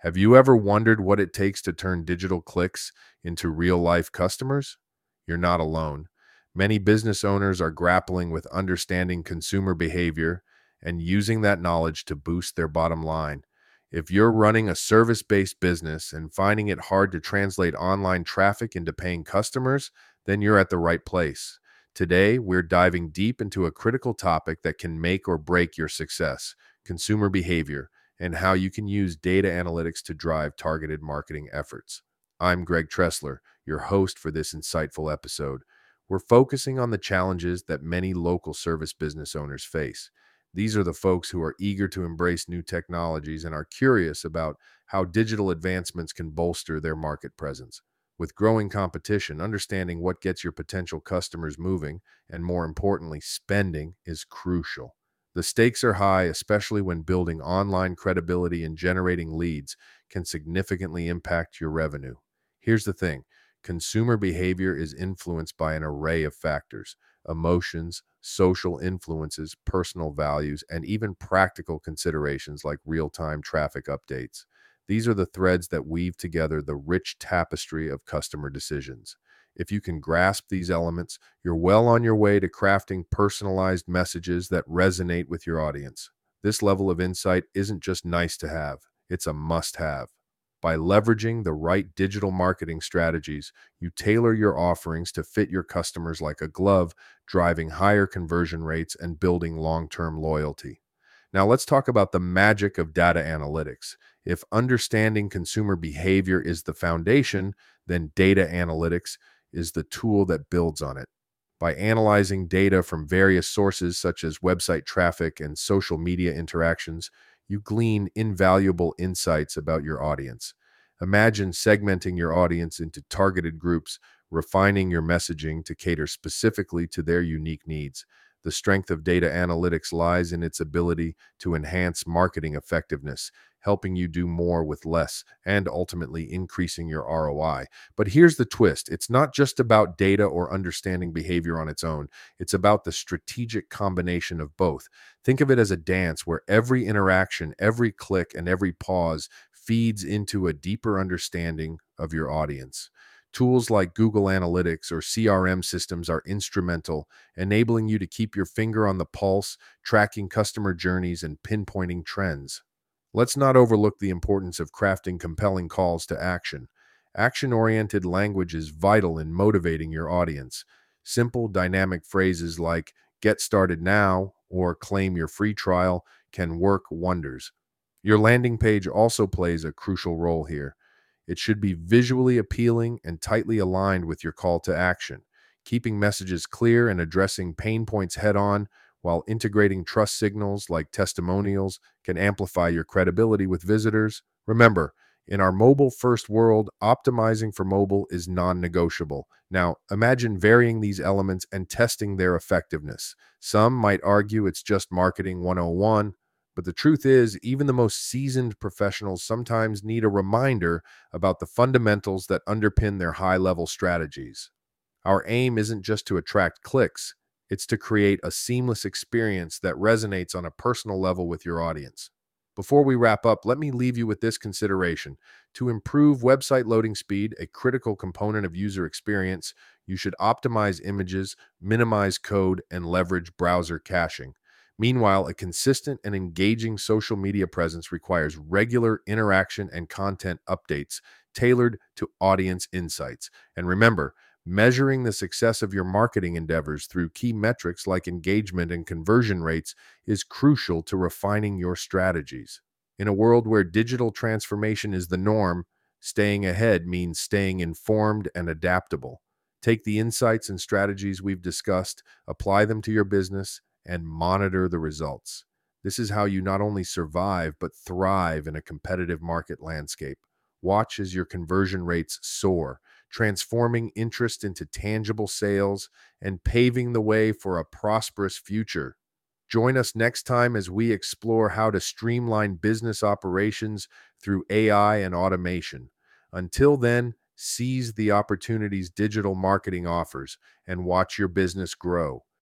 Have you ever wondered what it takes to turn digital clicks into real life customers? You're not alone. Many business owners are grappling with understanding consumer behavior and using that knowledge to boost their bottom line. If you're running a service based business and finding it hard to translate online traffic into paying customers, then you're at the right place. Today, we're diving deep into a critical topic that can make or break your success: consumer behavior and how you can use data analytics to drive targeted marketing efforts. I'm Greg Tressler, your host for this insightful episode. We're focusing on the challenges that many local service business owners face. These are the folks who are eager to embrace new technologies and are curious about how digital advancements can bolster their market presence. With growing competition, understanding what gets your potential customers moving and, more importantly, spending is crucial. The stakes are high, especially when building online credibility and generating leads can significantly impact your revenue. Here's the thing: consumer behavior is influenced by an array of factors: emotions, social influences, personal values, and even practical considerations like real time traffic updates. These are the threads that weave together the rich tapestry of customer decisions. If you can grasp these elements, you're well on your way to crafting personalized messages that resonate with your audience. This level of insight isn't just nice to have, it's a must have. By leveraging the right digital marketing strategies, you tailor your offerings to fit your customers like a glove, driving higher conversion rates and building long term loyalty. Now, let's talk about the magic of data analytics. If understanding consumer behavior is the foundation, then data analytics is the tool that builds on it. By analyzing data from various sources such as website traffic and social media interactions, you glean invaluable insights about your audience. Imagine segmenting your audience into targeted groups, refining your messaging to cater specifically to their unique needs. The strength of data analytics lies in its ability to enhance marketing effectiveness, helping you do more with less and ultimately increasing your ROI. But here's the twist: it's not just about data or understanding behavior on its own, it's about the strategic combination of both. Think of it as a dance where every interaction, every click, and every pause feeds into a deeper understanding of your audience. Tools like Google Analytics or CRM systems are instrumental, enabling you to keep your finger on the pulse, tracking customer journeys, and pinpointing trends. Let's not overlook the importance of crafting compelling calls to action. Action-oriented language is vital in motivating your audience. Simple, dynamic phrases like "get started now" or "claim your free trial" can work wonders. Your landing page also plays a crucial role here. It should be visually appealing and tightly aligned with your call to action. Keeping messages clear and addressing pain points head on while integrating trust signals like testimonials can amplify your credibility with visitors. Remember, in our mobile first world, optimizing for mobile is non negotiable. Now, imagine varying these elements and testing their effectiveness. Some might argue it's just marketing 101, but the truth is, even the most seasoned professionals sometimes need a reminder about the fundamentals that underpin their high level strategies. Our aim isn't just to attract clicks, it's to create a seamless experience that resonates on a personal level with your audience. Before we wrap up, let me leave you with this consideration. To improve website loading speed, a critical component of user experience, you should optimize images, minimize code, and leverage browser caching. Meanwhile, a consistent and engaging social media presence requires regular interaction and content updates tailored to audience insights. And remember, measuring the success of your marketing endeavors through key metrics like engagement and conversion rates is crucial to refining your strategies. In a world where digital transformation is the norm, staying ahead means staying informed and adaptable. Take the insights and strategies we've discussed, apply them to your business, and monitor the results. This is how you not only survive, but thrive in a competitive market landscape. Watch as your conversion rates soar, transforming interest into tangible sales and paving the way for a prosperous future. Join us next time as we explore how to streamline business operations through AI and automation. Until then, seize the opportunities digital marketing offers and watch your business grow.